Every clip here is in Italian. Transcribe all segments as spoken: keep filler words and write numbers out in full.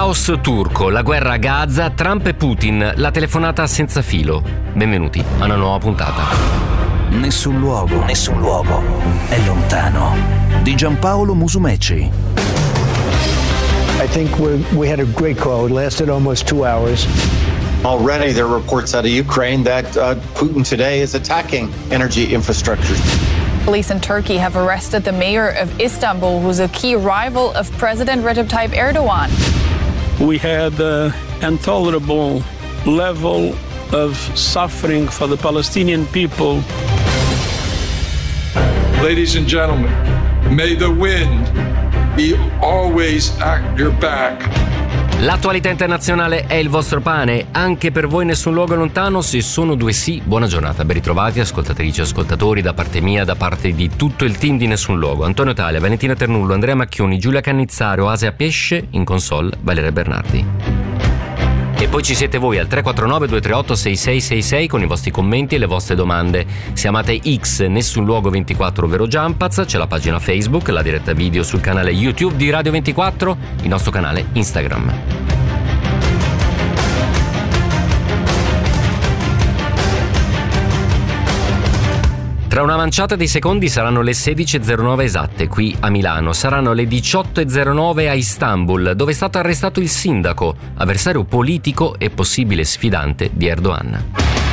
Caos turco, la guerra a Gaza, Trump e Putin, la telefonata senza filo. Benvenuti a una nuova puntata. Nessun luogo, nessun luogo è lontano. Di Giampaolo Musumeci. I think we we had a great call. It lasted almost two hours. Already there are reports out of Ukraine that uh, Putin today is attacking energy infrastructure. Police in Turkey have arrested the mayor of Istanbul, who's a key rival of President Recep Tayyip Erdogan. We had an intolerable level of suffering for the Palestinian people. Ladies and gentlemen, may the wind be always at your back. L'attualità internazionale è il vostro pane, anche per voi nessun luogo lontano. Se sono due sì, buona giornata, ben ritrovati ascoltatrici e ascoltatori da parte mia, da parte di tutto il team di Nessun Luogo. Antonio Talia, Valentina Ternullo, Andrea Macchioni, Giulia Cannizzario, Asia Pesce, in console Valeria Bernardi. E poi ci siete voi al tre quattro nove due tre otto sei sei sei sei con i vostri commenti e le vostre domande. Se amate X Nessun Luogo ventiquattro, ovvero Jumpaz, c'è la pagina Facebook, la diretta video sul canale YouTube di Radio ventiquattro, il nostro canale Instagram. Tra una manciata di secondi saranno le sedici e zero nove esatte qui a Milano, saranno le diciotto e zero nove a Istanbul, dove è stato arrestato il sindaco, avversario politico e possibile sfidante di Erdogan.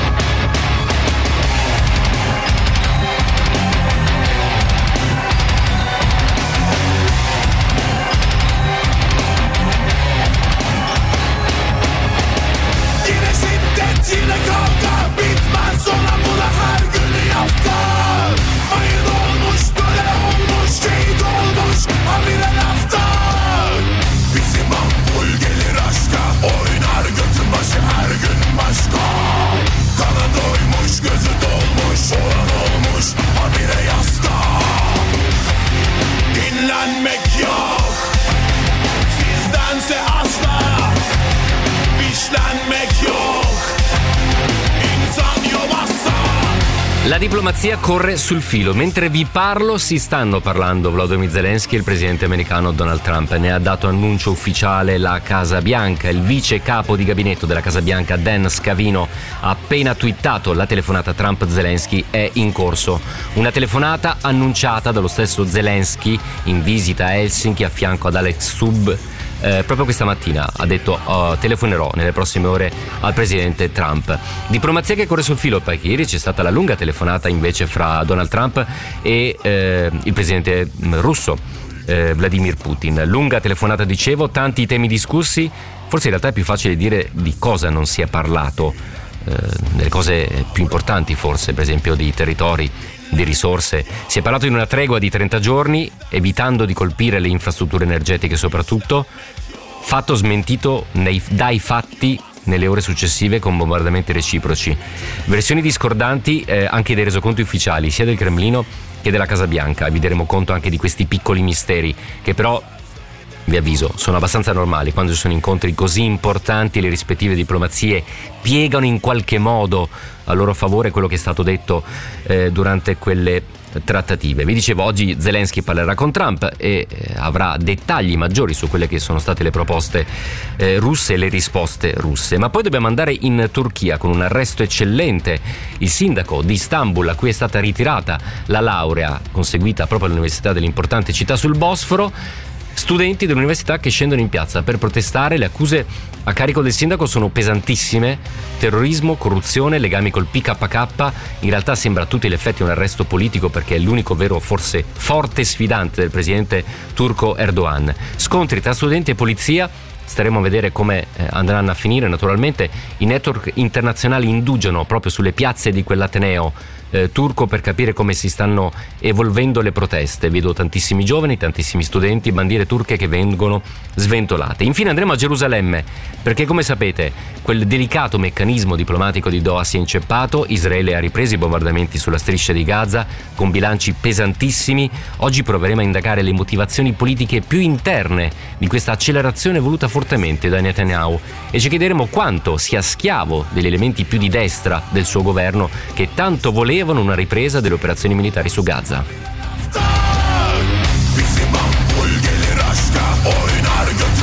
La diplomazia corre sul filo. Mentre vi parlo si stanno parlando Volodymyr Zelensky e il presidente americano Donald Trump. Ne ha dato annuncio ufficiale la Casa Bianca. Il vice capo di gabinetto della Casa Bianca, Dan Scavino, ha appena twittato: la telefonata Trump-Zelensky è in corso. Una telefonata annunciata dallo stesso Zelensky in visita a Helsinki a fianco ad Alex Stubb. Eh, proprio questa mattina ha detto oh, telefonerò nelle prossime ore al presidente Trump. Diplomazia che corre sul filo, perché ieri c'è stata la lunga telefonata invece fra Donald Trump e eh, il presidente russo eh, Vladimir Putin. Lunga telefonata, dicevo, tanti temi discussi. Forse in realtà è più facile dire di cosa non si è parlato, eh, delle cose più importanti forse, per esempio di territori, di risorse. Si è parlato di una tregua di trenta giorni, evitando di colpire le infrastrutture energetiche soprattutto, fatto smentito nei, dai fatti nelle ore successive con bombardamenti reciproci. Versioni discordanti eh, anche dei resoconti ufficiali sia del Cremlino che della Casa Bianca. Vi daremo conto anche di questi piccoli misteri che però, vi avviso, sono abbastanza normali quando ci sono incontri così importanti. Le rispettive diplomazie piegano in qualche modo a loro favore quello che è stato detto eh, durante quelle trattative. Vi dicevo, oggi Zelensky parlerà con Trump e eh, avrà dettagli maggiori su quelle che sono state le proposte eh, russe e le risposte russe. Ma poi dobbiamo andare in Turchia con un arresto eccellente. Il sindaco di Istanbul, a cui è stata ritirata la laurea conseguita proprio all'università dell'importante città sul Bosforo. Studenti dell'università che scendono in piazza per protestare. Le accuse a carico del sindaco sono pesantissime: terrorismo, corruzione, legami col P K K. In realtà sembra a tutti gli effetti un arresto politico, perché è l'unico vero, forse forte sfidante del presidente turco Erdogan. Scontri tra studenti e polizia. Staremo a vedere come andranno a finire. Naturalmente i network internazionali indugiano proprio sulle piazze di quell'ateneo Eh, turco per capire come si stanno evolvendo le proteste. Vedo tantissimi giovani, tantissimi studenti, bandiere turche che vengono sventolate. Infine andremo a Gerusalemme, perché come sapete quel delicato meccanismo diplomatico di Doha si è inceppato. Israele ha ripreso i bombardamenti sulla striscia di Gaza con bilanci pesantissimi. Oggi proveremo a indagare le motivazioni politiche più interne di questa accelerazione voluta fortemente da Netanyahu e ci chiederemo quanto sia schiavo degli elementi più di destra del suo governo, che tanto volevano una ripresa delle operazioni militari su Gaza. Bizim makbul gelir aşka, oynar götüm başı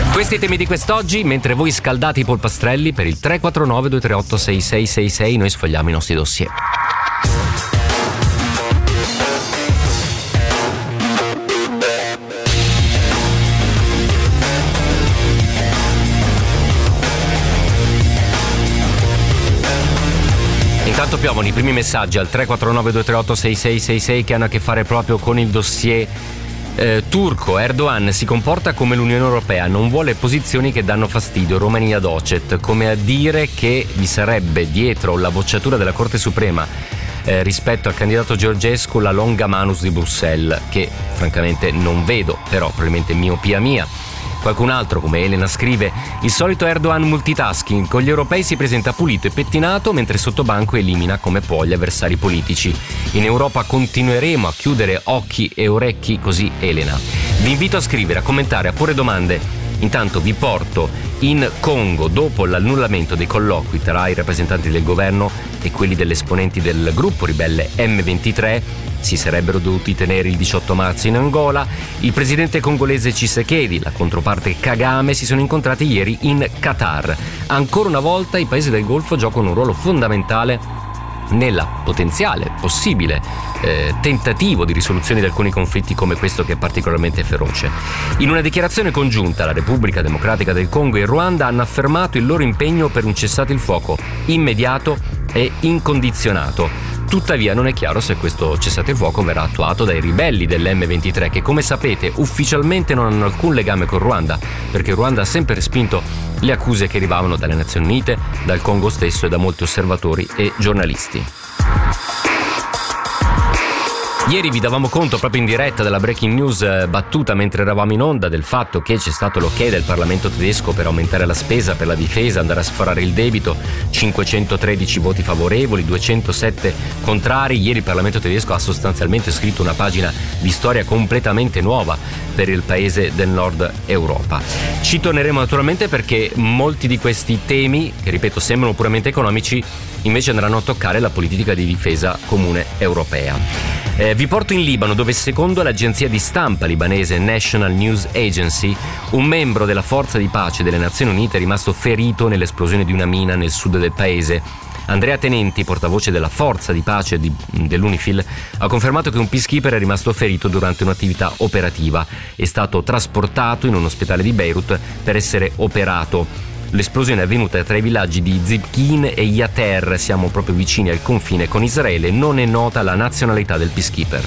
Questi i temi di quest'oggi, mentre voi scaldate i polpastrelli per il tre quattro nove due tre otto sei sei sei sei, noi sfogliamo i nostri dossier. Intanto piovono i primi messaggi al tre quattro nove due tre otto sei sei sei sei che hanno a che fare proprio con il dossier eh, turco. Erdogan si comporta come l'Unione Europea, non vuole posizioni che danno fastidio, Romania docet, come a dire che vi sarebbe dietro la bocciatura della Corte Suprema eh, rispetto al candidato Georgescu la longa manus di Bruxelles, che francamente non vedo, però probabilmente miopia mia. Qualcun altro, come Elena, scrive: il solito Erdogan multitasking, con gli europei si presenta pulito e pettinato, mentre sotto banco elimina come può gli avversari politici. In Europa continueremo a chiudere occhi e orecchi così, Elena. Vi invito a scrivere, a commentare, a porre domande. Intanto vi porto in Congo dopo l'annullamento dei colloqui tra i rappresentanti del governo e quelli degli esponenti del gruppo ribelle emme ventitré. Si sarebbero dovuti tenere il diciotto marzo in Angola. Il presidente congolese Tshisekedi, la controparte Kagame, si sono incontrati ieri in Qatar. Ancora una volta i paesi del Golfo giocano un ruolo fondamentale nella potenziale, possibile eh, tentativo di risoluzione di alcuni conflitti come questo, che è particolarmente feroce. In una dichiarazione congiunta la Repubblica Democratica del Congo e il Ruanda hanno affermato il loro impegno per un cessate il fuoco immediato e incondizionato. Tuttavia non è chiaro se questo cessate il fuoco verrà attuato dai ribelli dell'emme ventitré, che come sapete ufficialmente non hanno alcun legame con Ruanda, perché Ruanda ha sempre respinto le accuse che arrivavano dalle Nazioni Unite, dal Congo stesso e da molti osservatori e giornalisti. Ieri vi davamo conto proprio in diretta della breaking news battuta mentre eravamo in onda del fatto che c'è stato l'ok del Parlamento tedesco per aumentare la spesa per la difesa, andare a sforare il debito, cinquecentotredici voti favorevoli, duecentosette contrari. Ieri il Parlamento tedesco ha sostanzialmente scritto una pagina di storia completamente nuova per il paese del nord Europa. Ci torneremo naturalmente perché molti di questi temi, che ripeto sembrano puramente economici, invece andranno a toccare la politica di difesa comune europea. Eh, vi porto in Libano, dove secondo l'agenzia di stampa libanese National News Agency, un membro della forza di pace delle Nazioni Unite è rimasto ferito nell'esplosione di una mina nel sud del paese. Andrea Tenenti, portavoce della forza di pace di, dell'UNIFIL, ha confermato che un peacekeeper è rimasto ferito durante un'attività operativa. È stato trasportato in un ospedale di Beirut per essere operato. L'esplosione è avvenuta tra i villaggi di Zibkin e Yater, siamo proprio vicini al confine con Israele. Non è nota la nazionalità del peacekeeper.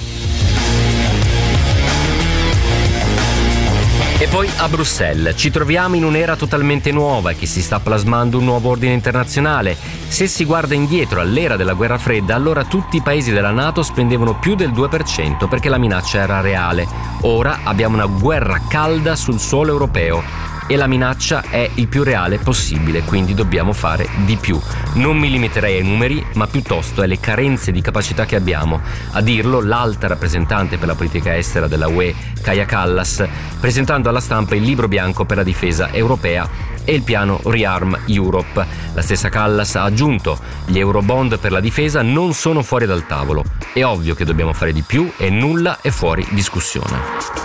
E poi a Bruxelles ci troviamo in un'era totalmente nuova e che si sta plasmando un nuovo ordine internazionale. Se si guarda indietro all'era della guerra fredda, allora tutti i paesi della NATO spendevano più del due per cento perché la minaccia era reale. Ora abbiamo una guerra calda sul suolo europeo e la minaccia è il più reale possibile, quindi dobbiamo fare di più. Non mi limiterei ai numeri, ma piuttosto alle carenze di capacità che abbiamo. A dirlo l'alta rappresentante per la politica estera della U E, Kaja Kallas, presentando alla stampa il libro bianco per la difesa europea e il piano Rearm Europe. La stessa Kallas ha aggiunto: gli eurobond per la difesa non sono fuori dal tavolo. È ovvio che dobbiamo fare di più e nulla è fuori discussione.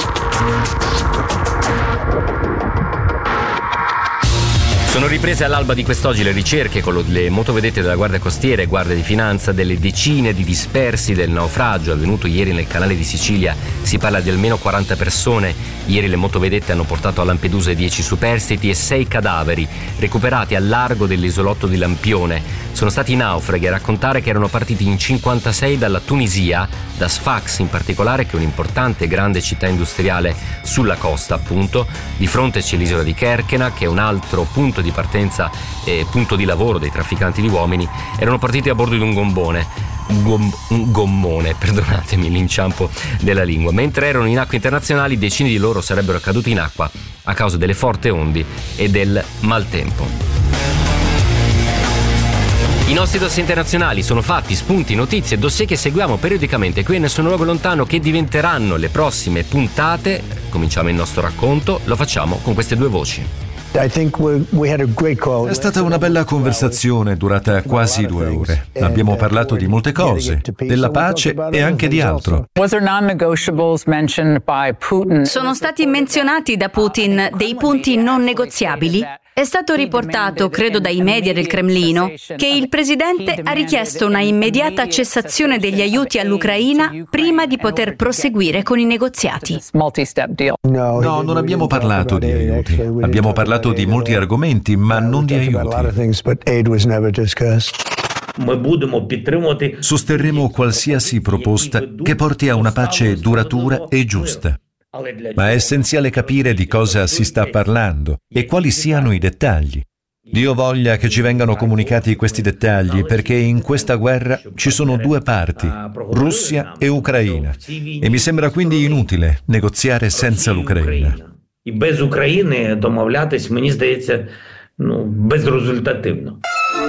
Sono riprese all'alba di quest'oggi le ricerche con le motovedette della Guardia Costiera e Guardia di Finanza delle decine di dispersi del naufragio avvenuto ieri nel canale di Sicilia. Si parla di almeno quaranta persone. Ieri le motovedette hanno portato a Lampedusa dieci superstiti e sei cadaveri recuperati al largo dell'isolotto di Lampione. Sono stati naufraghi a raccontare che erano partiti in cinquantasei dalla Tunisia, da Sfax in particolare, che è un'importante e grande città industriale sulla costa, appunto. Di fronte c'è l'isola di Kerchena, che è un altro punto di partenza e punto di lavoro dei trafficanti di uomini. Erano partiti a bordo di un gombone un, gom- un gommone, perdonatemi l'inciampo della lingua. Mentre erano in acque internazionali, decine di loro sarebbero caduti in acqua a causa delle forti ondi e del maltempo. I nostri dossier internazionali sono fatti, spunti, notizie, dossier che seguiamo periodicamente qui a Nessun Luogo Lontano, che diventeranno le prossime puntate. Cominciamo il nostro racconto, lo facciamo con queste due voci. I think we, we had a great call. È stata una bella conversazione durata quasi due ore. Abbiamo parlato di molte cose, della pace e anche di altro. Sono stati menzionati da Putin dei punti non negoziabili? È stato riportato, credo dai media del Cremlino, che il presidente ha richiesto una immediata cessazione degli aiuti all'Ucraina prima di poter proseguire con i negoziati. No, non abbiamo parlato di aiuti. Abbiamo parlato di molti argomenti, ma non di aiuti. Sosterremo qualsiasi proposta che porti a una pace duratura e giusta. Ma è essenziale capire di cosa si sta parlando e quali siano i dettagli. Dio voglia che ci vengano comunicati questi dettagli, perché in questa guerra ci sono due parti, Russia e Ucraina, e mi sembra quindi inutile negoziare senza l'Ucraina. Без України домовлятись, мені здається, ну, безрезультативно.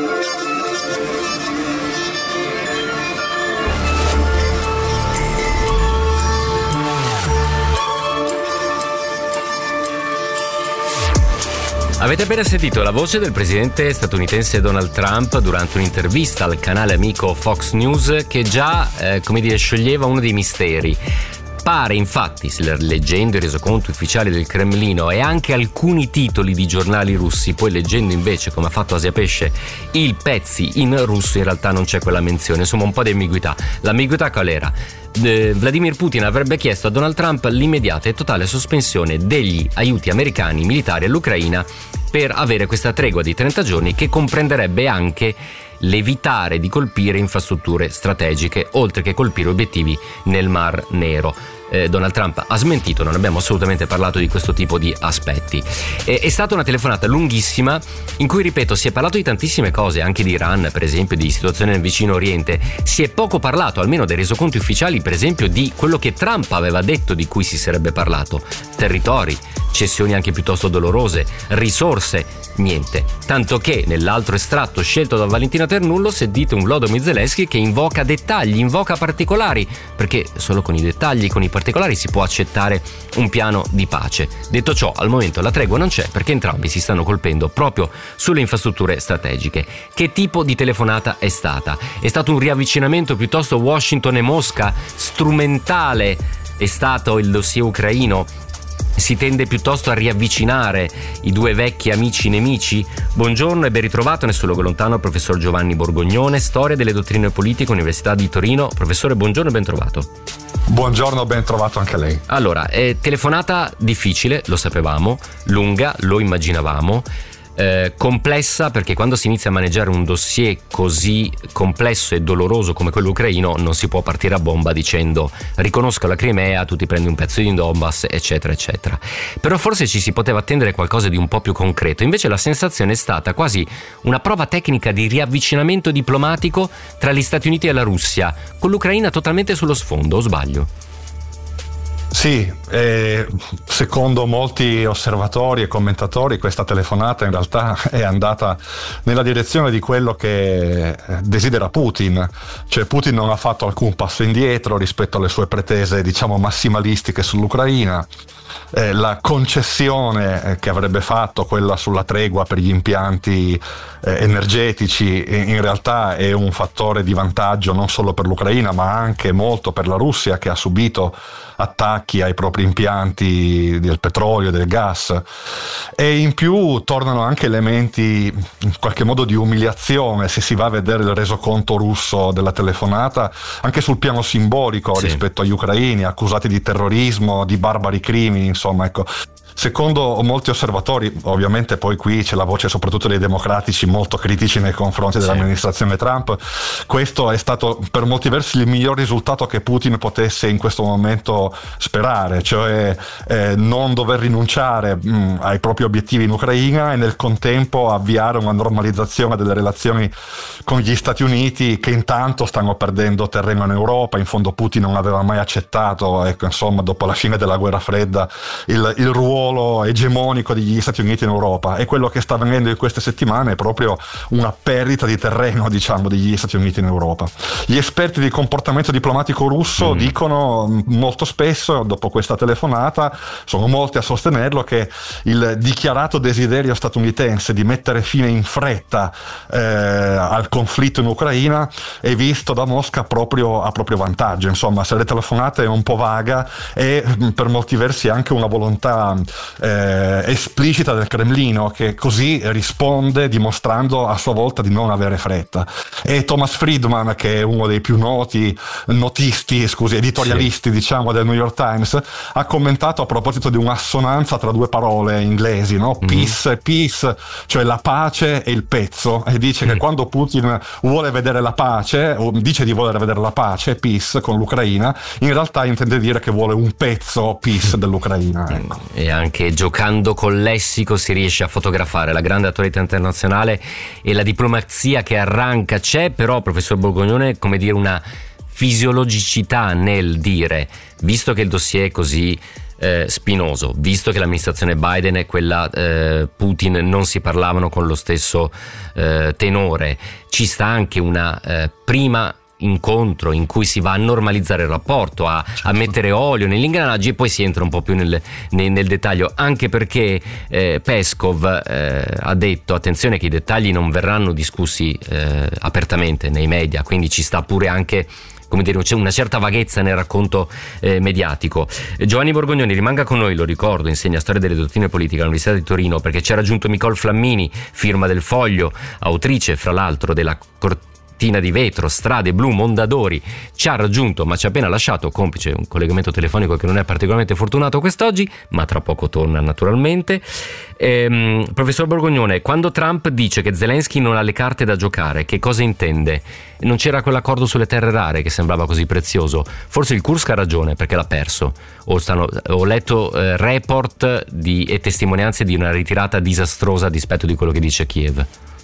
Avete appena sentito la voce del presidente statunitense Donald Trump durante un'intervista al canale amico Fox News, che già, eh, come dire, scioglieva uno dei misteri. Pare infatti, leggendo i resoconti ufficiali del Cremlino e anche alcuni titoli di giornali russi, poi leggendo invece, come ha fatto Asia Pesce, il pezzi in russo, in realtà non c'è quella menzione, insomma un po' di ambiguità. L'ambiguità qual era? Eh, Vladimir Putin avrebbe chiesto a Donald Trump l'immediata e totale sospensione degli aiuti americani militari all'Ucraina per avere questa tregua di trenta giorni, che comprenderebbe anche l'evitare di colpire infrastrutture strategiche, oltre che colpire obiettivi nel Mar Nero. Eh, Donald Trump ha smentito, non abbiamo assolutamente parlato di questo tipo di aspetti. Eh, è stata una telefonata lunghissima in cui, ripeto, si è parlato di tantissime cose, anche di Iran, per esempio, di situazione nel vicino Oriente. Si è poco parlato, almeno dai resoconti ufficiali, per esempio, di quello che Trump aveva detto di cui si sarebbe parlato: territori, cessioni anche piuttosto dolorose, risorse, niente. Tanto che nell'altro estratto scelto da Valentina Ternullo sentite un Volodymyr Zelensky che invoca dettagli, invoca particolari, perché solo con i dettagli, con i particolari si può accettare un piano di pace. Detto ciò, al momento la tregua non c'è, perché entrambi si stanno colpendo proprio sulle infrastrutture strategiche. Che tipo di telefonata è stata? È stato un riavvicinamento piuttosto Washington e Mosca? Strumentale è stato il dossier ucraino? Si tende piuttosto a riavvicinare i due vecchi amici nemici? Buongiorno e ben ritrovato nel suo luogo lontano professor Giovanni Borgognone, storia delle dottrine politiche, Università di Torino. Professore, buongiorno e ben trovato. Buongiorno, ben trovato anche lei. Allora, è telefonata difficile, lo sapevamo, lunga, lo immaginavamo, eh, complessa, perché quando si inizia a maneggiare un dossier così complesso e doloroso come quello ucraino non si può partire a bomba dicendo riconosco la Crimea, tu ti prendi un pezzo di Donbass, eccetera eccetera. Però forse ci si poteva attendere qualcosa di un po' più concreto. Invece la sensazione è stata quasi una prova tecnica di riavvicinamento diplomatico tra gli Stati Uniti e la Russia, con l'Ucraina totalmente sullo sfondo, o sbaglio? Sì, eh, secondo molti osservatori e commentatori questa telefonata in realtà è andata nella direzione di quello che desidera Putin, cioè Putin non ha fatto alcun passo indietro rispetto alle sue pretese, diciamo, massimalistiche sull'Ucraina. Eh, la concessione eh, che avrebbe fatto, quella sulla tregua per gli impianti eh, energetici, in realtà è un fattore di vantaggio non solo per l'Ucraina ma anche molto per la Russia, che ha subito attacchi ai propri impianti del petrolio e del gas. E in più tornano anche elementi in qualche modo di umiliazione, se si va a vedere il resoconto russo della telefonata, anche sul piano simbolico, sì, rispetto agli ucraini accusati di terrorismo, di barbari crimini, insomma, ecco. Secondo molti osservatori, ovviamente poi qui c'è la voce soprattutto dei democratici molto critici nei confronti dell'amministrazione Trump, questo è stato per molti versi il miglior risultato che Putin potesse in questo momento sperare, cioè eh, non dover rinunciare mh, ai propri obiettivi in Ucraina e nel contempo avviare una normalizzazione delle relazioni con gli Stati Uniti, che intanto stanno perdendo terreno in Europa. In fondo Putin non aveva mai accettato, ecco, insomma, dopo la fine della guerra fredda il, il ruolo ruolo egemonico degli Stati Uniti in Europa, e quello che sta avvenendo in queste settimane è proprio una perdita di terreno, diciamo, degli Stati Uniti in Europa. Gli esperti di comportamento diplomatico russo mm. dicono molto spesso, dopo questa telefonata, sono molti a sostenerlo, che il dichiarato desiderio statunitense di mettere fine in fretta eh, al conflitto in Ucraina è visto da Mosca proprio a proprio vantaggio. Insomma, se le telefonate è un po' vaga, e per molti versi anche una volontà eh, esplicita del Cremlino, che così risponde dimostrando a sua volta di non avere fretta. E Thomas Friedman, che è uno dei più noti notisti, scusi, editorialisti, sì. diciamo, del New York Times, ha commentato a proposito di un'assonanza tra due parole inglesi, no? Mm. Peace e peace, cioè la pace e il pezzo, e dice mm. che quando Putin vuole vedere la pace, o dice di voler vedere la pace, peace, con l'Ucraina, in realtà intende dire che vuole un pezzo, peace, dell'Ucraina. Ecco. E anche giocando col lessico si riesce a fotografare la grande attualità internazionale e la diplomazia che arranca. C'è però, professor Borgognone, come dire, una fisiologicità nel dire, visto che il dossier è così eh, spinoso, visto che l'amministrazione Biden e quella eh, Putin non si parlavano con lo stesso eh, tenore, ci sta anche una eh, prima incontro in cui si va a normalizzare il rapporto, a, a mettere olio negli ingranaggi, e poi si entra un po' più nel, nel, nel dettaglio, anche perché eh, Peskov eh, ha detto attenzione che i dettagli non verranno discussi eh, apertamente nei media, quindi ci sta pure anche, come dire, c'è una certa vaghezza nel racconto eh, mediatico. Giovanni Borgognoni rimanga con noi, lo ricordo, insegna storia delle dottrine politiche all'Università di Torino, perché c'è raggiunto Nicole Flammini, firma del Foglio, autrice fra l'altro della Cortina di vetro, Strade blu, Mondadori, ci ha raggiunto ma ci ha appena lasciato, complice un collegamento telefonico che non è particolarmente fortunato quest'oggi, ma tra poco torna naturalmente. Ehm, professor Borgognone, quando Trump dice che Zelensky non ha le carte da giocare, che cosa intende? Non c'era quell'accordo sulle terre rare che sembrava così prezioso? Forse il Kursk ha ragione perché l'ha perso, o stanno, ho letto eh, report di, e testimonianze di una ritirata disastrosa a dispetto di quello che dice Kiev.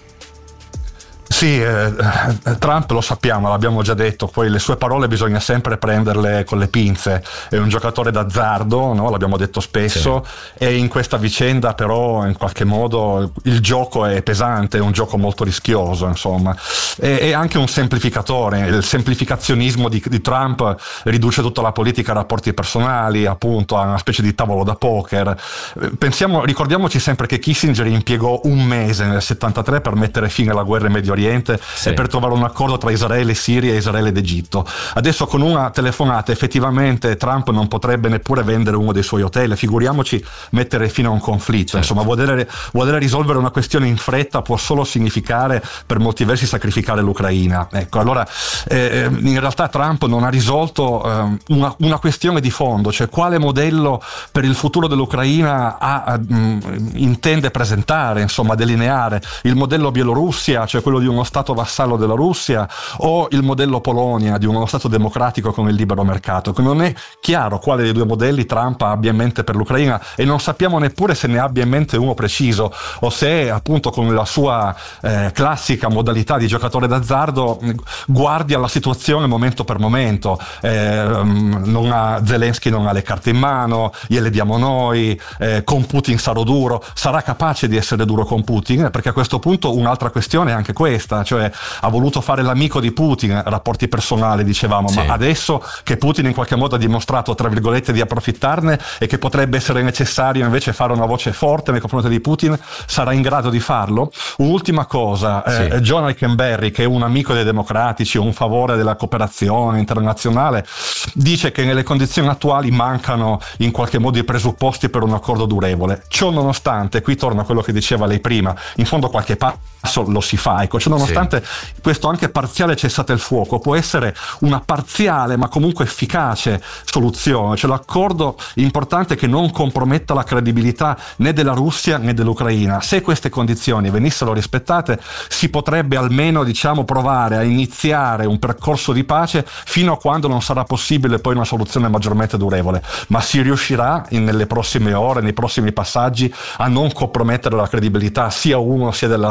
Sì, eh, Trump lo sappiamo, l'abbiamo già detto, poi le sue parole bisogna sempre prenderle con le pinze, è un giocatore d'azzardo, no? L'abbiamo detto spesso, sì. E in questa vicenda però in qualche modo il gioco è pesante, è un gioco molto rischioso, insomma, è, è anche un semplificatore, il semplificazionismo di, di Trump riduce tutta la politica a rapporti personali, appunto a una specie di tavolo da poker. Pensiamo, ricordiamoci sempre che Kissinger impiegò un mese nel settantatré per mettere fine alla guerra in Medio Oriente, sì. e per trovare un accordo tra Israele, Siria e Israele ed Egitto. Adesso con una telefonata effettivamente Trump non potrebbe neppure vendere uno dei suoi hotel, figuriamoci mettere fine a un conflitto. Certo. Insomma, volere, volere risolvere una questione in fretta può solo significare per molti versi sacrificare l'Ucraina. Ecco, allora eh, in realtà Trump non ha risolto eh, una, una questione di fondo, cioè quale modello per il futuro dell'Ucraina ha, mh, intende presentare, insomma delineare. Il modello Bielorussia, cioè quello di uno stato vassallo della Russia, o il modello Polonia di uno stato democratico con il libero mercato. Non è chiaro quale dei due modelli Trump abbia in mente per l'Ucraina, e non sappiamo neppure se ne abbia in mente uno preciso, o se appunto con la sua eh, classica modalità di giocatore d'azzardo guardi alla situazione momento per momento. eh, non ha, Zelensky non ha le carte in mano, gliele diamo noi, eh, con Putin sarò duro, sarà capace di essere duro con Putin, perché a questo punto un'altra questione è anche questa, cioè ha voluto fare l'amico di Putin, rapporti personali dicevamo, sì. ma adesso che Putin in qualche modo ha dimostrato tra virgolette di approfittarne, e che potrebbe essere necessario invece fare una voce forte nei confronti di Putin, sarà in grado di farlo? Un'ultima cosa, sì. eh, John Eikenberry, che è un amico dei democratici, un favore della cooperazione internazionale, dice che nelle condizioni attuali mancano in qualche modo i presupposti per un accordo durevole. Ciò nonostante, qui torna a quello che diceva lei prima, in fondo qualche passo lo si fa, ecco, cioè nonostante sì. questo anche parziale cessate il fuoco può essere una parziale ma comunque efficace soluzione, cioè l'accordo importante che non comprometta la credibilità né della Russia né dell'Ucraina. Se queste condizioni venissero rispettate, si potrebbe almeno, diciamo, provare a iniziare un percorso di pace fino a quando non sarà possibile poi una soluzione maggiormente durevole, ma si riuscirà in, nelle prossime ore, nei prossimi passaggi, a non compromettere la credibilità sia uno sia dell'altra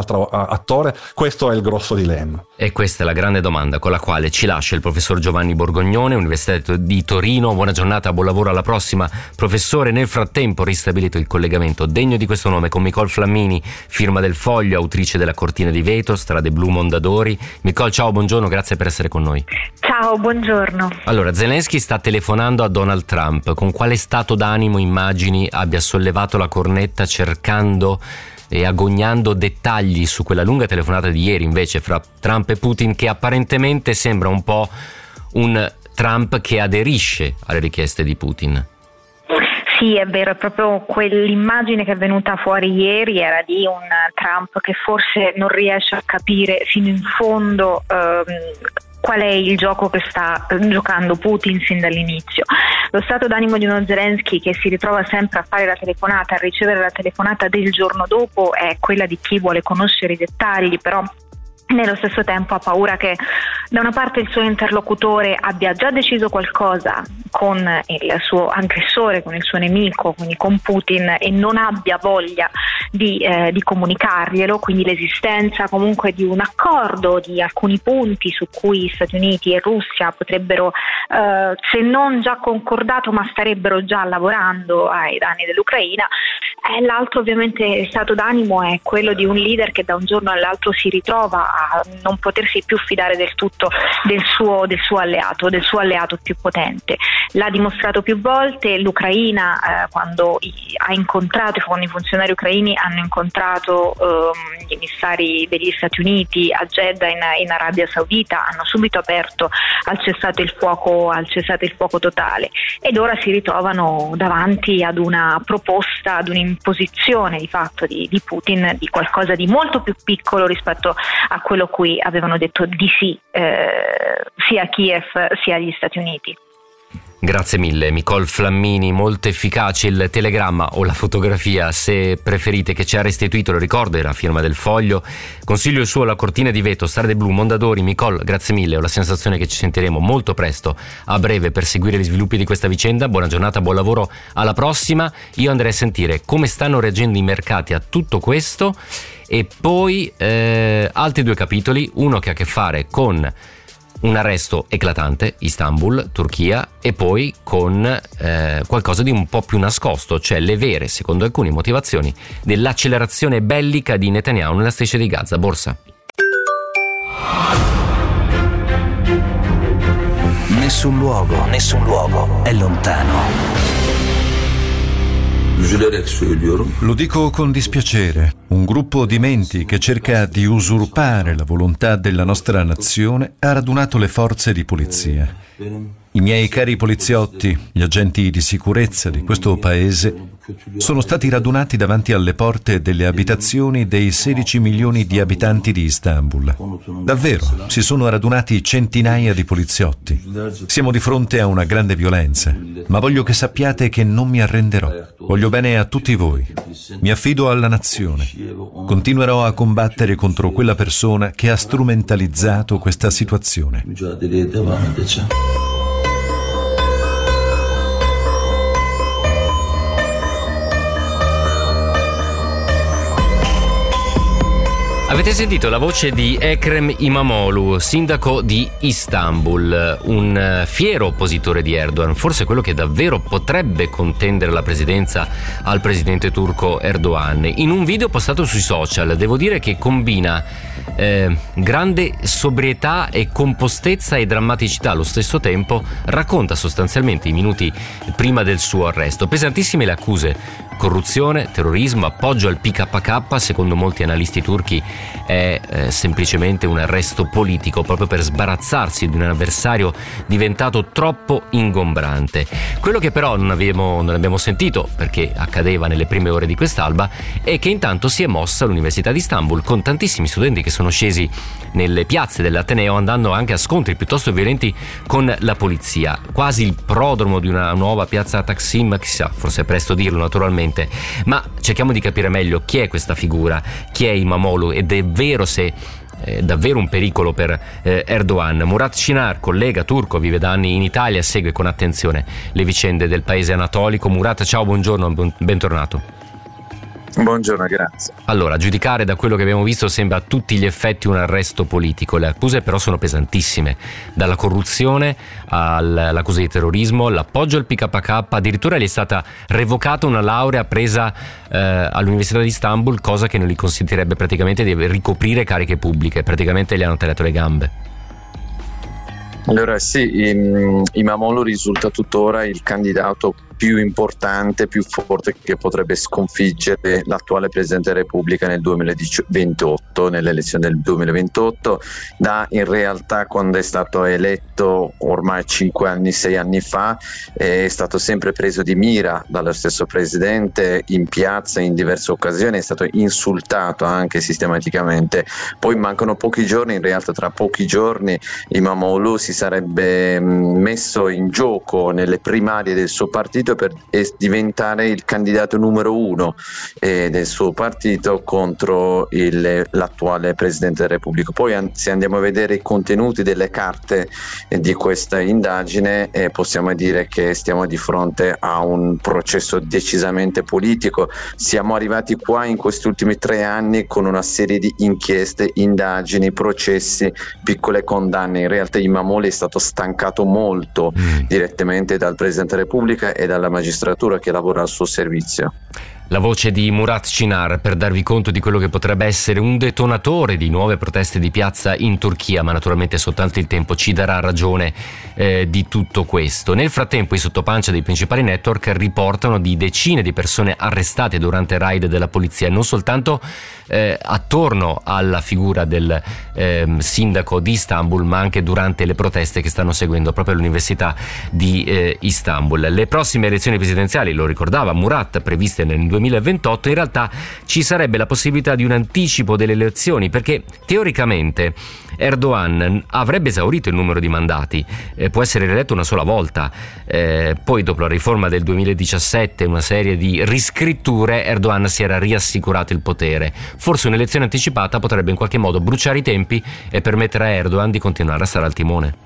attore? Questo è il grosso dilemma. E questa è la grande domanda con la quale ci lascia il professor Giovanni Borgognone, Università di Torino. Buona giornata, buon lavoro, alla prossima. Professore, nel frattempo ristabilito il collegamento degno di questo nome con Nicole Flammini, firma del Foglio, autrice della Cortina di Vetro, Strade Blu, Mondadori. Nicole, ciao, buongiorno, grazie per essere con noi. Ciao, buongiorno. Allora, Zelensky sta telefonando a Donald Trump. Con quale stato d'animo immagini abbia sollevato la cornetta cercando e agognando dettagli su quella lunga telefonata di ieri invece fra Trump e Putin, che apparentemente sembra un po' un Trump che aderisce alle richieste di Putin? Sì, è vero, è proprio quell'immagine che è venuta fuori ieri, era di un Trump che forse non riesce a capire fino in fondo ehm, qual è il gioco che sta giocando Putin sin dall'inizio. Lo stato d'animo di uno Zelensky che si ritrova sempre a fare la telefonata, a ricevere la telefonata del giorno dopo, è quella di chi vuole conoscere i dettagli, però nello stesso tempo ha paura che da una parte il suo interlocutore abbia già deciso qualcosa con il suo aggressore, con il suo nemico, quindi con Putin, e non abbia voglia di, eh, di comunicarglielo, quindi l'esistenza comunque di un accordo, di alcuni punti su cui Stati Uniti e Russia potrebbero, eh, se non già concordato, ma starebbero già lavorando ai danni dell'Ucraina. E l'altro ovviamente stato d'animo è quello di un leader che da un giorno all'altro si ritrova a non potersi più fidare del tutto del suo, del suo alleato, del suo alleato più potente. L'ha dimostrato più volte. L'Ucraina, eh, quando i, ha incontrato, quando i funzionari ucraini hanno incontrato ehm, gli emissari degli Stati Uniti a Jeddah in, in Arabia Saudita, hanno subito aperto al cessate il fuoco, al cessate il fuoco totale, ed ora si ritrovano davanti ad una proposta, ad un'imposizione di fatto di, di Putin di qualcosa di molto più piccolo rispetto a quello a cui avevano detto di sì eh, sia Kiev sia gli Stati Uniti. Grazie mille, Nicole Flammini. Molto efficace il telegramma o la fotografia, se preferite, che ci ha restituito, lo ricordo, era firma del Foglio. Consiglio il suo La Cortina di Vetro, Strade Blu, Mondadori. Nicole, grazie mille, ho la sensazione che ci sentiremo molto presto, a breve, per seguire gli sviluppi di questa vicenda. Buona giornata, buon lavoro, alla prossima. Io andrei a sentire come stanno reagendo i mercati a tutto questo, e poi eh, altri due capitoli, uno che ha a che fare con un arresto eclatante, Istanbul, Turchia, e poi con eh, qualcosa di un po' più nascosto, cioè le vere, secondo alcuni, motivazioni dell'accelerazione bellica di Netanyahu nella striscia di Gaza. Borsa. Nessun luogo, nessun luogo è lontano. Lo dico con dispiacere. Un gruppo di menti che cerca di usurpare la volontà della nostra nazione ha radunato le forze di polizia. I miei cari poliziotti, gli agenti di sicurezza di questo paese, sono stati radunati davanti alle porte delle abitazioni dei sedici milioni di abitanti di Istanbul. Davvero, si sono radunati centinaia di poliziotti. Siamo di fronte a una grande violenza, ma voglio che sappiate che non mi arrenderò. Voglio bene a tutti voi. Mi affido alla nazione. Continuerò a combattere contro quella persona che ha strumentalizzato questa situazione. Avete sentito la voce di Ekrem Imamoglu, sindaco di Istanbul, un fiero oppositore di Erdogan, forse quello che davvero potrebbe contendere la presidenza al presidente turco Erdogan. In un video postato sui social, devo dire che combina eh, grande sobrietà e compostezza e drammaticità allo stesso tempo, racconta sostanzialmente i minuti prima del suo arresto. Pesantissime le accuse: corruzione, terrorismo, appoggio al P K K, secondo molti analisti turchi è eh, semplicemente un arresto politico proprio per sbarazzarsi di un avversario diventato troppo ingombrante. Quello che però non abbiamo, non abbiamo sentito, perché accadeva nelle prime ore di quest'alba, è che intanto si è mossa l'Università di Istanbul, con tantissimi studenti che sono scesi nelle piazze dell'Ateneo, andando anche a scontri piuttosto violenti con la polizia, quasi il prodromo di una nuova piazza Taksim, chissà, forse è presto dirlo naturalmente, ma cerchiamo di capire meglio chi è questa figura, chi è Imamoglu, ed è vero se è davvero un pericolo per eh, Erdogan. Murat Shinar, collega turco, vive da anni in Italia, segue con attenzione le vicende del paese anatolico. Murat, ciao, buongiorno, bentornato. Buongiorno, grazie. Allora, a giudicare da quello che abbiamo visto sembra a tutti gli effetti un arresto politico. Le accuse però sono pesantissime, dalla corruzione all'accusa di terrorismo, l'appoggio al P K K, addirittura gli è stata revocata una laurea presa eh, all'Università di Istanbul, cosa che non gli consentirebbe praticamente di ricoprire cariche pubbliche, praticamente gli hanno tagliato le gambe. Allora sì, Imamoglu risulta tuttora il candidato più importante, più forte che potrebbe sconfiggere l'attuale Presidente della Repubblica nel duemilaventotto, nelle elezioni del duemilaventotto, da in realtà quando è stato eletto ormai cinque anni, sei anni fa, è stato sempre preso di mira dallo stesso Presidente in piazza in diverse occasioni, è stato insultato anche sistematicamente. Poi mancano pochi giorni, in realtà tra pochi giorni Imamoglu si sarebbe messo in gioco nelle primarie del suo partito per diventare il candidato numero uno eh, del suo partito contro il, l'attuale Presidente della Repubblica. Poi an- se andiamo a vedere i contenuti delle carte eh, di questa indagine eh, possiamo dire che stiamo di fronte a un processo decisamente politico. Siamo arrivati qua in questi ultimi tre anni con una serie di inchieste, indagini, processi, piccole condanne. In realtà Imamoglu è stato stancato molto mm. direttamente dal Presidente della Repubblica e dalla magistratura che lavora al suo servizio. La voce di Murat Çınar per darvi conto di quello che potrebbe essere un detonatore di nuove proteste di piazza in Turchia, ma naturalmente soltanto il tempo ci darà ragione eh, di tutto questo. Nel frattempo i sottopancia dei principali network riportano di decine di persone arrestate durante raid della polizia, non soltanto eh, attorno alla figura del eh, sindaco di Istanbul, ma anche durante le proteste che stanno seguendo proprio all'Università di eh, Istanbul. Le prossime elezioni presidenziali, lo ricordava Murat, previste nel duemilaventotto, in realtà ci sarebbe la possibilità di un anticipo delle elezioni, perché teoricamente Erdogan avrebbe esaurito il numero di mandati, eh, può essere rieletto una sola volta, eh, poi dopo la riforma del duemiladiciassette, una serie di riscritture, Erdogan si era riassicurato il potere. Forse un'elezione anticipata potrebbe in qualche modo bruciare i tempi e permettere a Erdogan di continuare a stare al timone.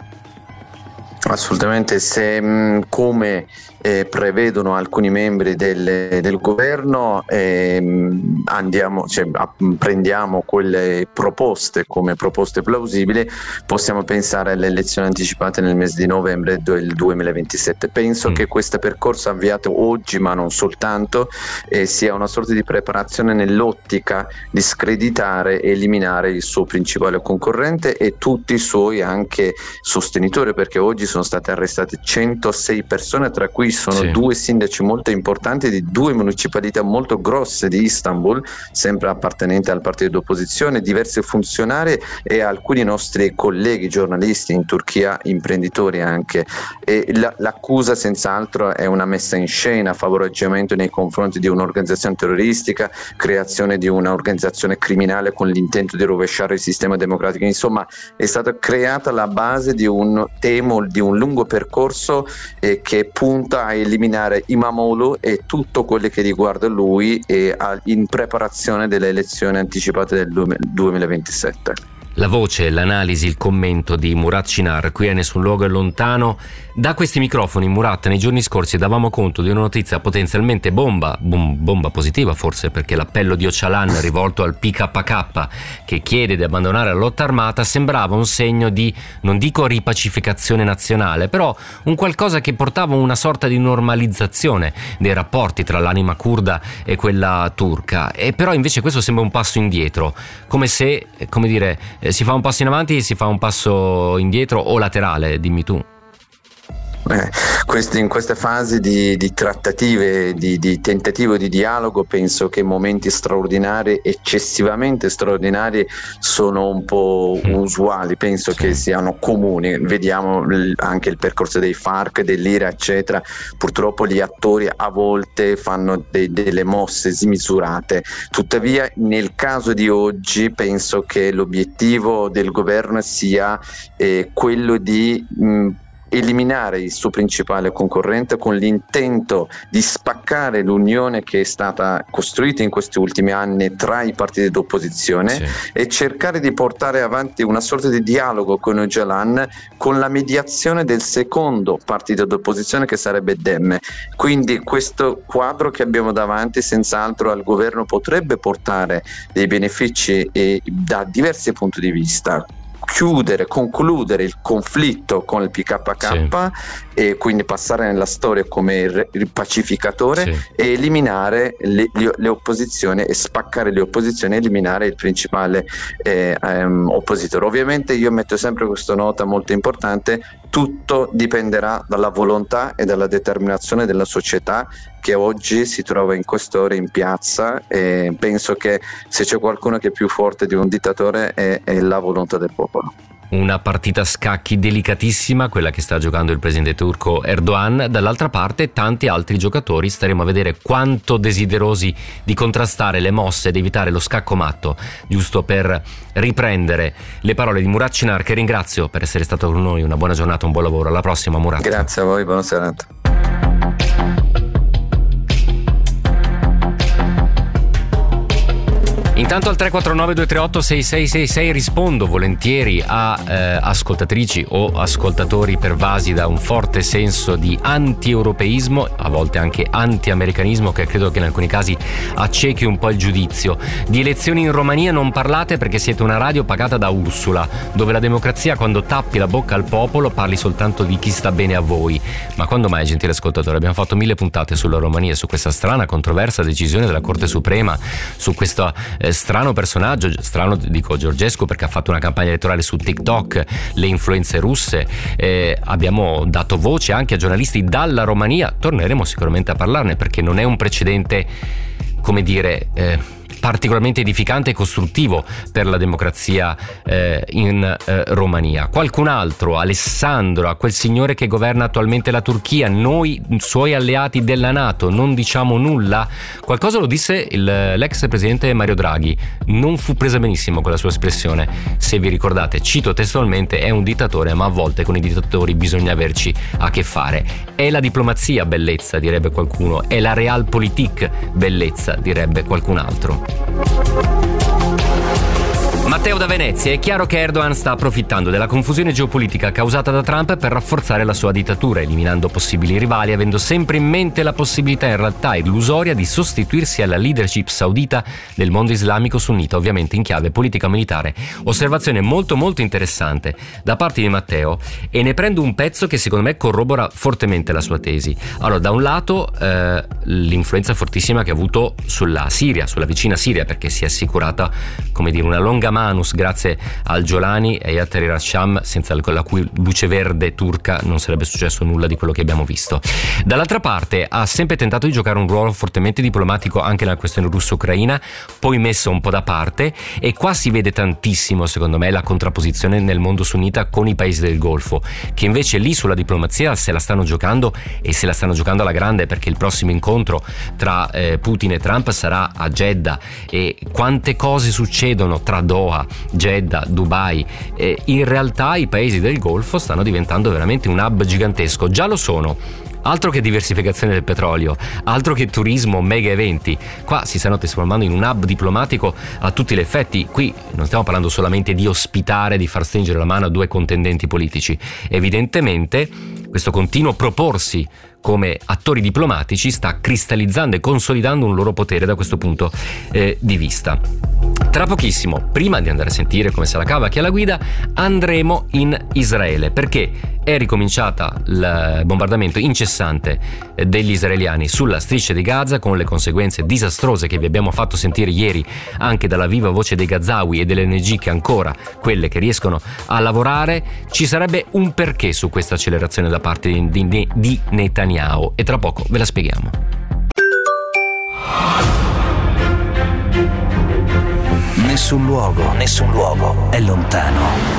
Assolutamente, se mh, come eh, prevedono alcuni membri del, del governo eh, andiamo, cioè, a, prendiamo quelle proposte come proposte plausibili, possiamo pensare alle elezioni anticipate nel mese di novembre del duemilaventisette. Penso mm. che questo percorso avviato oggi, ma non soltanto, eh, sia una sorta di preparazione nell'ottica di screditare e eliminare il suo principale concorrente e tutti i suoi anche sostenitori, perché oggi sono sono state arrestate centosei persone, tra cui sono sì. due sindaci molto importanti di due municipalità molto grosse di Istanbul, sempre appartenenti al partito d'opposizione, diversi funzionari e alcuni nostri colleghi giornalisti in Turchia, imprenditori anche. E la, l'accusa senz'altro è una messa in scena, favoreggiamento nei confronti di un'organizzazione terroristica, creazione di un'organizzazione criminale con l'intento di rovesciare il sistema democratico. Insomma, è stata creata la base di un temo, di un lungo percorso eh, che punta a eliminare Imamoglu e tutto quello che riguarda lui e a, in preparazione delle elezioni anticipate del duemilaventisette. La voce, l'analisi, il commento di Murat Çınar qui a Nessun Luogo è Lontano. Da questi microfoni, Murat, nei giorni scorsi davamo conto di una notizia potenzialmente bomba, bom, bomba positiva forse, perché l'appello di Öcalan rivolto al P K K che chiede di abbandonare la lotta armata sembrava un segno di, non dico ripacificazione nazionale, però un qualcosa che portava una sorta di normalizzazione dei rapporti tra l'anima curda e quella turca. E però invece questo sembra un passo indietro, come se, come dire, si fa un passo in avanti e si fa un passo indietro o laterale, dimmi tu. Eh, questi, in queste fasi di, di trattative, di, di tentativo di dialogo, penso che momenti straordinari, eccessivamente straordinari, sono un po' mm. usuali, penso sì. che siano comuni. Vediamo l- anche il percorso dei FARC, dell'Ira, eccetera. Purtroppo gli attori a volte fanno de- delle mosse smisurate. Tuttavia, nel caso di oggi, penso che l'obiettivo del governo sia eh, quello di mh, eliminare il suo principale concorrente con l'intento di spaccare l'unione che è stata costruita in questi ultimi anni tra i partiti d'opposizione, sì, e cercare di portare avanti una sorta di dialogo con Öcalan con la mediazione del secondo partito d'opposizione che sarebbe Dem. Quindi questo quadro che abbiamo davanti senz'altro al governo potrebbe portare dei benefici e da diversi punti di vista. Chiudere, concludere il conflitto con il P K K, sì, e quindi passare nella storia come il, il pacificatore, sì, e eliminare le, le, le opposizioni e spaccare le opposizioni, eliminare il principale eh, um, oppositore. Ovviamente io metto sempre questa nota molto importante: tutto dipenderà dalla volontà e dalla determinazione della società che oggi si trova in quest'ora in piazza, e penso che se c'è qualcuno che è più forte di un dittatore è, è la volontà del popolo. Una partita a scacchi delicatissima quella che sta giocando il presidente turco Erdogan. Dall'altra parte tanti altri giocatori, staremo a vedere quanto desiderosi di contrastare le mosse ed evitare lo scacco matto, giusto per riprendere le parole di Murat Şener, che ringrazio per essere stato con noi. Una buona giornata, un buon lavoro, alla prossima Murat. Grazie a voi, buona serata. Intanto al tre quattro nove due tre otto sei sei sei sei rispondo volentieri a eh, ascoltatrici o ascoltatori pervasi da un forte senso di anti-europeismo, a volte anche anti-americanismo, che credo che in alcuni casi accechi un po' il giudizio. Di elezioni in Romania non parlate perché siete una radio pagata da Ursula, dove la democrazia, quando tappi la bocca al popolo, parli soltanto di chi sta bene a voi. Ma quando mai, gentile ascoltatore? Abbiamo fatto mille puntate sulla Romania, su questa strana, controversa decisione della Corte Suprema, su questo eh, strano personaggio, strano dico Georgescu perché ha fatto una campagna elettorale su TikTok, le influenze russe, eh, abbiamo dato voce anche a giornalisti dalla Romania, torneremo sicuramente a parlarne perché non è un precedente, come dire, eh, particolarmente edificante e costruttivo per la democrazia eh, in eh, Romania. Qualcun altro, Alessandro, a quel signore che governa attualmente la Turchia, noi suoi alleati della NATO non diciamo nulla? Qualcosa lo disse il, l'ex presidente Mario Draghi, non fu presa benissimo quella sua espressione, se vi ricordate, cito testualmente: è un dittatore, ma a volte con i dittatori bisogna averci a che fare. È la diplomazia bellezza, direbbe qualcuno, è la realpolitik bellezza, direbbe qualcun altro. Matteo da Venezia: è chiaro che Erdogan sta approfittando della confusione geopolitica causata da Trump per rafforzare la sua dittatura, eliminando possibili rivali, avendo sempre in mente la possibilità in realtà illusoria di sostituirsi alla leadership saudita del mondo islamico sunnita, ovviamente in chiave politica militare. Osservazione molto molto interessante da parte di Matteo, e ne prendo un pezzo che secondo me corrobora fortemente la sua tesi. Allora, da un lato eh, l'influenza fortissima che ha avuto sulla Siria, sulla vicina Siria, perché si è assicurata, come dire, una longa manus grazie al Giolani e a Tahrir al-Sham, senza la cui luce verde turca non sarebbe successo nulla di quello che abbiamo visto. Dall'altra parte ha sempre tentato di giocare un ruolo fortemente diplomatico anche nella questione russo-ucraina, poi messo un po' da parte, e qua si vede tantissimo secondo me la contrapposizione nel mondo sunnita con i paesi del Golfo, che invece lì sulla diplomazia se la stanno giocando, e se la stanno giocando alla grande, perché il prossimo incontro tra eh, Putin e Trump sarà a Jeddah, e quante cose succedono tra Doha, Jeddah, Dubai. Eh, in realtà i paesi del Golfo stanno diventando veramente un hub gigantesco, già lo sono. Altro che diversificazione del petrolio, altro che turismo, mega eventi. Qua si stanno trasformando in un hub diplomatico a tutti gli effetti. Qui non stiamo parlando solamente di ospitare, di far stringere la mano a due contendenti politici. Evidentemente questo continuo proporsi come attori diplomatici sta cristallizzando e consolidando un loro potere da questo punto eh, di vista. Tra pochissimo, prima di andare a sentire come se la cava chi è alla guida, andremo in Israele, perché è ricominciata il bombardamento incessante degli israeliani sulla striscia di Gaza, con le conseguenze disastrose che vi abbiamo fatto sentire ieri anche dalla viva voce dei Gazawi e delle O N G che ancora, quelle che riescono a lavorare. Ci sarebbe un perché su questa accelerazione da parte di, di, di Netanyahu, e tra poco ve la spieghiamo. Nessun luogo, nessun luogo è lontano.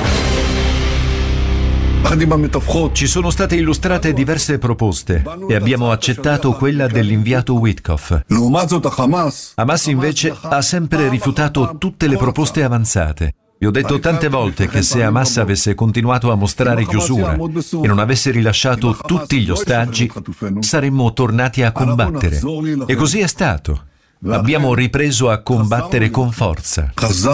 Ci sono state illustrate diverse proposte e abbiamo accettato quella dell'inviato Witkoff. Hamas invece ha sempre rifiutato tutte le proposte avanzate. Vi ho detto tante volte che se Hamas avesse continuato a mostrare chiusura e non avesse rilasciato tutti gli ostaggi, saremmo tornati a combattere. E così è stato. Abbiamo ripreso a combattere con forza.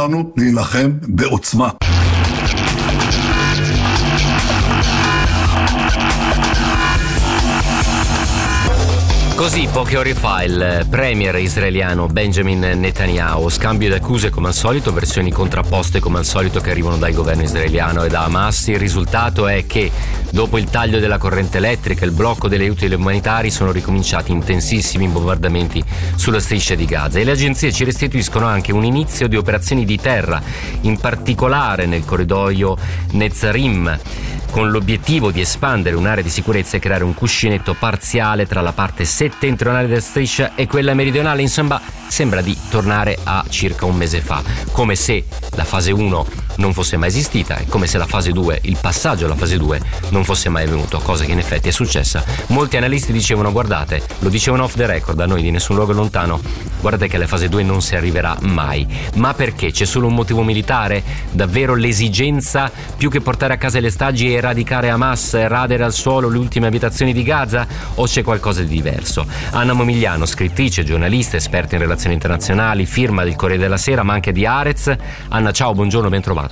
Così, poche ore fa, il premier israeliano Benjamin Netanyahu, scambio di accuse come al solito, versioni contrapposte come al solito che arrivano dal governo israeliano e da Hamas. Il risultato è che dopo il taglio della corrente elettrica e il blocco degli aiuti umanitari sono ricominciati intensissimi bombardamenti sulla striscia di Gaza e le agenzie ci restituiscono anche un inizio di operazioni di terra, in particolare nel corridoio Netzarim, con l'obiettivo di espandere un'area di sicurezza e creare un cuscinetto parziale tra la parte settentrionale della striscia e quella meridionale. Insomma, sembra di tornare a circa un mese fa, come se la fase uno non fosse mai esistita e come se la fase due, il passaggio alla fase due, non fosse mai avvenuto, cosa che in effetti è successa. Molti analisti dicevano: guardate, lo dicevano off the record a noi di Nessun Luogo Lontano, guardate che alla fase due non si arriverà mai. Ma perché? C'è solo un motivo militare? Davvero l'esigenza, più che portare a casa le ostaggi, e eradicare Hamas, radere al suolo le ultime abitazioni di Gaza, o c'è qualcosa di diverso? Anna Momigliano, scrittrice, giornalista, esperta in relazioni internazionali, firma del Corriere della Sera ma anche di Haaretz. Anna, ciao, buongiorno, ben trovata.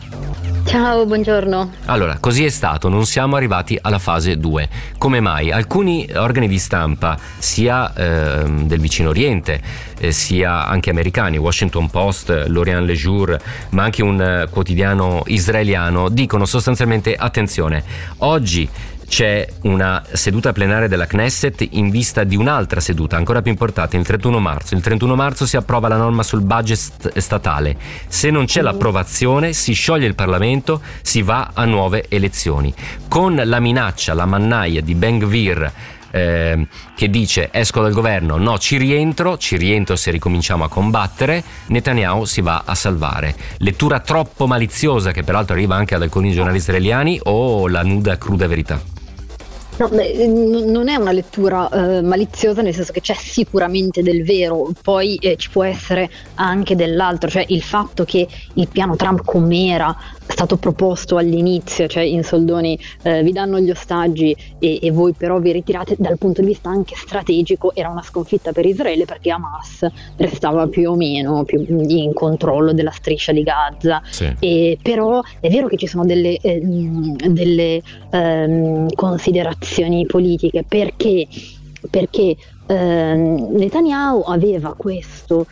Ciao, buongiorno. Allora, così è stato, non siamo arrivati alla fase due. Come mai? Alcuni organi di stampa, sia eh, del vicino Oriente, eh, sia anche americani, Washington Post, L'Orient Le Jour, ma anche un eh, quotidiano israeliano, dicono sostanzialmente: attenzione, oggi c'è una seduta plenaria della Knesset in vista di un'altra seduta ancora più importante, il trentuno marzo. Il trentuno marzo si approva la norma sul budget statale. Se non c'è l'approvazione, si scioglie il Parlamento, si va a nuove elezioni. Con la minaccia, la mannaia di Ben Gvir, eh, che dice: esco dal governo, no, ci rientro, ci rientro se ricominciamo a combattere, Netanyahu si va a salvare. Lettura troppo maliziosa, che peraltro arriva anche ad alcuni giornali israeliani, o la nuda cruda verità? No, beh, non è una lettura eh, maliziosa, nel senso che c'è sicuramente del vero, poi eh, ci può essere anche dell'altro, cioè il fatto che il piano Trump com'era stato proposto all'inizio, cioè in soldoni eh, vi danno gli ostaggi e, e voi però vi ritirate, dal punto di vista anche strategico era una sconfitta per Israele, perché Hamas restava più o meno più in controllo della striscia di Gaza. Sì. E, però è vero che ci sono delle, eh, delle ehm, considerazioni politiche, perché perché eh, Netanyahu aveva questo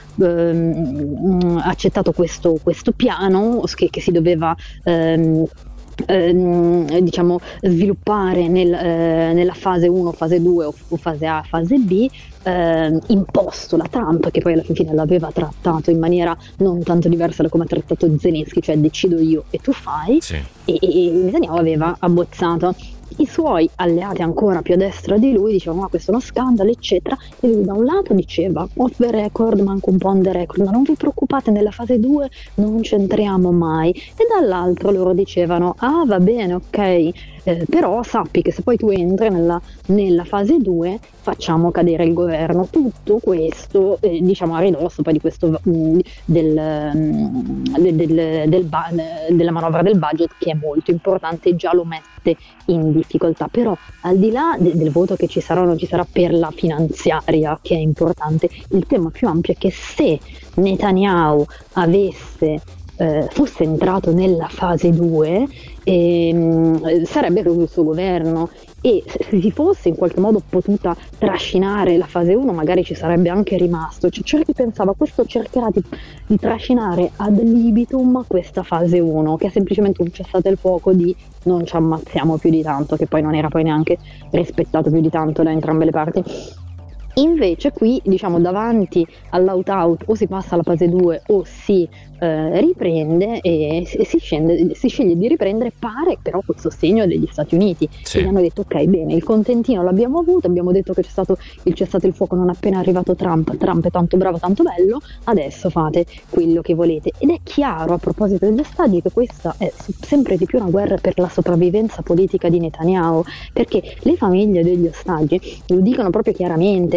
ehm, accettato questo, questo piano che, che si doveva ehm, ehm, diciamo sviluppare nel, eh, nella fase uno, fase due o, o fase A, fase B, eh, imposto da Trump, che poi alla fine l'aveva trattato in maniera non tanto diversa da come ha trattato Zelensky, cioè decido io e tu fai. Sì. e, e Netanyahu aveva abbozzato. I suoi alleati ancora più a destra di lui dicevano: ma questo è uno scandalo, eccetera, e lui da un lato diceva off the record, ma anche un po' on the record, ma non vi preoccupate, nella fase due non c'entriamo mai, e dall'altro loro dicevano: ah, va bene, ok, eh, però sappi che se poi tu entri nella, nella fase due facciamo cadere il governo. Tutto questo eh, diciamo a ridosso poi di questo mh, del, mh, del, del, del ba- della manovra del budget, che è molto importante, già lo mette in difficoltà. Però al di là de- del voto che ci sarà o non ci sarà per la finanziaria, che è importante, il tema più ampio è che se Netanyahu avesse eh, fosse entrato nella fase due, ehm, sarebbe caduto il suo governo, e se si fosse in qualche modo potuta trascinare la fase uno magari ci sarebbe anche rimasto. Cioè, c'era chi pensava: questo cercherà di, di trascinare ad libitum questa fase uno, che è semplicemente un cessate il fuoco di non ci ammazziamo più di tanto, che poi non era poi neanche rispettato più di tanto da entrambe le parti. Invece qui, diciamo, davanti all'out-out o si passa alla fase due o si eh, riprende, e si, scende, si sceglie di riprendere, pare però col sostegno degli Stati Uniti. Sì. E hanno detto: ok, bene, il contentino l'abbiamo avuto, abbiamo detto che c'è stato il cessate il fuoco non appena arrivato Trump, Trump è tanto bravo, tanto bello, adesso fate quello che volete. Ed è chiaro, a proposito degli ostaggi, che questa è sempre di più una guerra per la sopravvivenza politica di Netanyahu, perché le famiglie degli ostaggi lo dicono proprio chiaramente: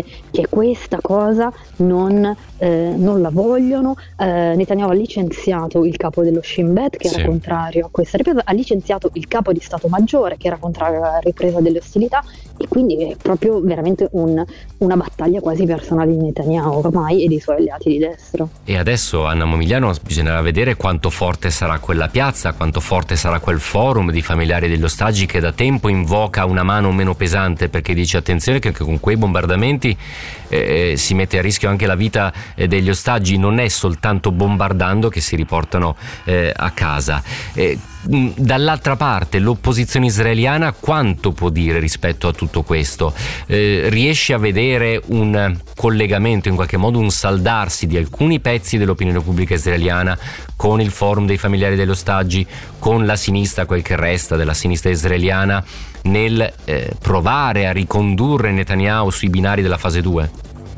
che questa cosa non, eh, non la vogliono. eh, Netanyahu ha licenziato il capo dello Shin Bet che era sì. contrario a questa ripresa, ha licenziato il capo di Stato Maggiore che era contrario alla ripresa delle ostilità, e quindi è proprio veramente un, una battaglia quasi personale di Netanyahu ormai e dei suoi alleati di destra. E adesso, Anna Momigliano, bisognerà vedere quanto forte sarà quella piazza, quanto forte sarà quel forum di familiari degli ostaggi che da tempo invoca una mano meno pesante, perché dice attenzione che con quei bombardamenti eh, si mette a rischio anche la vita eh, degli ostaggi, non è soltanto bombardando che si riportano eh, a casa. Eh, Dall'altra parte l'opposizione israeliana quanto può dire rispetto a tutto questo? Eh, riesce a vedere un collegamento, in qualche modo un saldarsi di alcuni pezzi dell'opinione pubblica israeliana con il forum dei familiari degli ostaggi, con la sinistra, quel che resta della sinistra israeliana, nel eh, provare a ricondurre Netanyahu sui binari della fase due?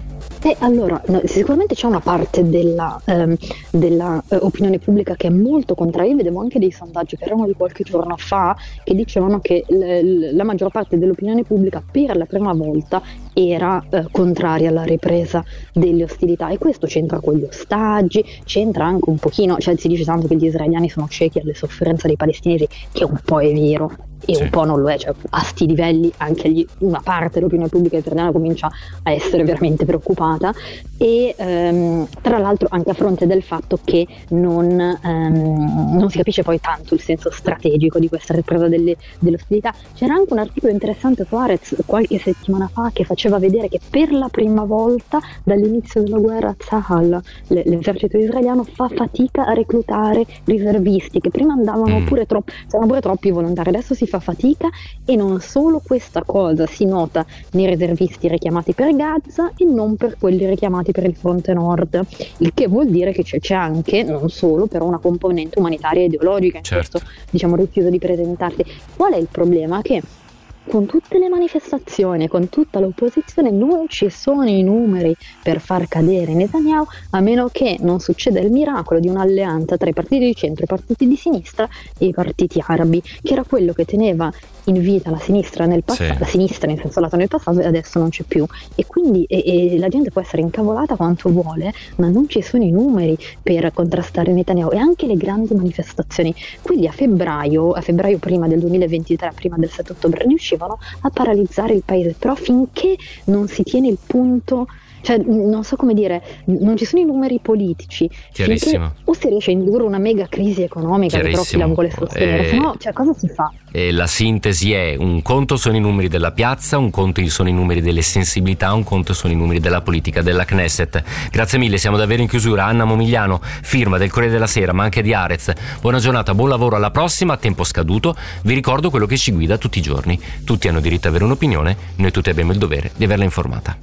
E allora, no, sicuramente c'è una parte della, ehm, della eh, opinione pubblica che è molto contraria. Io vedevo anche dei sondaggi che erano di qualche giorno fa che dicevano che l- la maggior parte dell'opinione pubblica per la prima volta era eh, contraria alla ripresa delle ostilità, e questo c'entra con gli ostaggi, c'entra anche un pochino, cioè si dice tanto che gli israeliani sono ciechi alle sofferenze dei palestinesi, che un po' è vero e sì. un po' non lo è, cioè a sti livelli anche gli, una parte dell'opinione pubblica israeliana comincia a essere veramente preoccupata, e ehm, tra l'altro anche a fronte del fatto che non, ehm, non si capisce poi tanto il senso strategico di questa ripresa delle, delle ostilità. C'era anche un articolo interessante su Haaretz qualche settimana fa che faceva vedere che per la prima volta dall'inizio della guerra Tzahal, l'esercito israeliano, fa fatica a reclutare riservisti, che prima andavano pure troppo, c'erano pure troppi volontari, adesso si fa fatica, e non solo questa cosa si nota nei riservisti richiamati per Gaza e non per quelli richiamati per il fronte nord, il che vuol dire che c'è, c'è anche, non solo, però una componente umanitaria e ideologica in certo. questo, diciamo, rifiuto di presentarsi. Qual è il problema? Che con tutte le manifestazioni, con tutta l'opposizione, non ci sono i numeri per far cadere Netanyahu, a meno che non succeda il miracolo di un'alleanza tra i partiti di centro, i partiti di sinistra e i partiti arabi, che era quello che teneva in vita la sinistra nel passato, sì. la sinistra in senso lato nel passato, e adesso non c'è più, e quindi e, e la gente può essere incavolata quanto vuole, ma non ci sono i numeri per contrastare Netanyahu, e anche le grandi manifestazioni. Quindi a febbraio, a febbraio prima del duemilaventitré, prima del sette ottobre, riuscivano a paralizzare il paese, però finché non si tiene il punto, cioè non so come dire, non ci sono i numeri politici, finché o si riesce a indurre una mega crisi economica che però chi la vuole sostenere, eh, se no, cioè cosa si fa? E la sintesi è: un conto sono i numeri della piazza, un conto sono i numeri delle sensibilità, un conto sono i numeri della politica della Knesset. Grazie mille, siamo davvero in chiusura. Anna Momigliano, firma del Corriere della Sera ma anche di Haaretz, buona giornata, buon lavoro, alla prossima. A tempo scaduto vi ricordo quello che ci guida tutti i giorni: tutti hanno diritto ad avere un'opinione, noi tutti abbiamo il dovere di averla informata.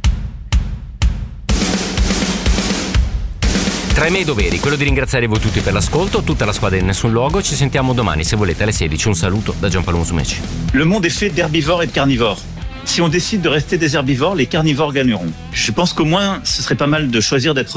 Tra i miei doveri, quello di ringraziare voi tutti per l'ascolto, tutta la squadra di Nessun Luogo. Ci sentiamo domani, se volete, alle sedici. Un saluto da Giampaolo Musumeci. Le monde est fait d'herbivores et de carnivores. Si on décide de rester des herbivores, les carnivores gagneront. Je pense qu'au moins, ce serait pas mal de choisir d'être